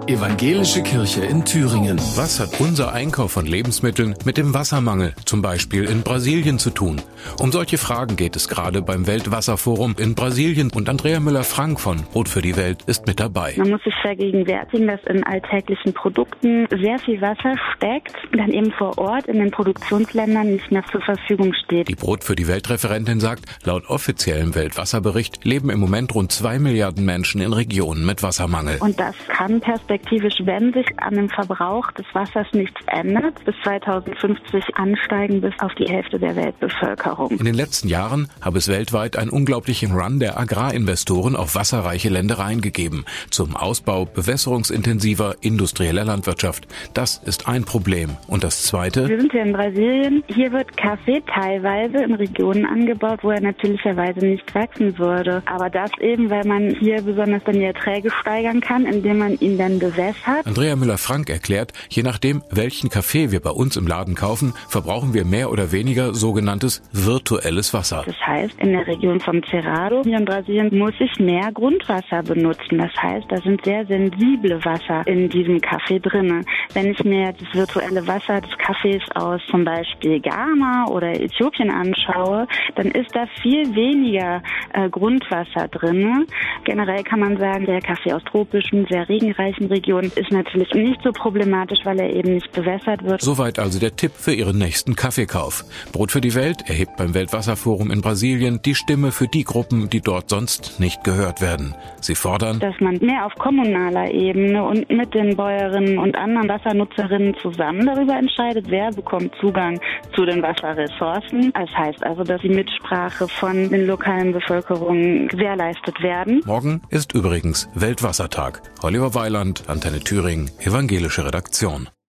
Evangelische Kirche in Thüringen. Was hat unser Einkauf von Lebensmitteln mit dem Wassermangel, zum Beispiel in Brasilien, zu tun? Um solche Fragen geht es gerade beim Weltwasserforum in Brasilien und Andrea Müller-Frank von Brot für die Welt ist mit dabei. Man muss sich vergegenwärtigen, dass in alltäglichen Produkten sehr viel Wasser steckt und dann eben vor Ort in den Produktionsländern nicht mehr zur Verfügung steht. Die Brot für die Welt-Referentin sagt, laut offiziellem Weltwasserbericht leben im Moment rund 2 Milliarden Menschen in Regionen mit Wassermangel. Und das kann perspektivisch, wenn sich an dem Verbrauch des Wassers nichts ändert, bis 2050 ansteigen bis auf die Hälfte der Weltbevölkerung. In den letzten Jahren habe es weltweit einen unglaublichen Run der Agrarinvestoren auf wasserreiche Ländereien gegeben. Zum Ausbau bewässerungsintensiver industrieller Landwirtschaft. Das ist ein Problem. Und das Zweite? Wir sind hier in Brasilien. Hier wird Kaffee teilweise in Regionen angebaut, wo er natürlicherweise nicht wachsen würde. Aber das eben, weil man hier besonders dann die Erträge steigern kann, indem man ihn dann bewässert. Andrea Müller-Frank erklärt, je nachdem, welchen Kaffee wir bei uns im Laden kaufen, verbrauchen wir mehr oder weniger sogenanntes virtuelles Wasser. Das heißt, in der Region von Cerrado hier in Brasilien muss ich mehr Grundwasser benutzen. Das heißt, da sind sehr sensible Wasser in diesem Kaffee drin. Wenn ich mir das virtuelle Wasser des Kaffees aus zum Beispiel Ghana oder Äthiopien anschaue, dann ist da viel weniger Grundwasser drin. Generell kann man sagen, der Kaffee aus tropischen, sehr regenreichen Regionen ist natürlich nicht so problematisch, weil er eben nicht bewässert wird. Soweit also der Tipp für Ihren nächsten Kaffeekauf. Brot für die Welt erhebt beim Weltwasserforum in Brasilien die Stimme für die Gruppen, die dort sonst nicht gehört werden. Sie fordern, dass man mehr auf kommunaler Ebene und mit den Bäuerinnen und anderen Wassernutzerinnen zusammen darüber entscheidet, wer bekommt Zugang zu den Wasserressourcen. Das heißt also, dass die Mitsprache von den lokalen Bevölkerungen gewährleistet werden. Morgen ist übrigens Weltwassertag. Oliver Weiland, Antenne Thüringen, evangelische Redaktion.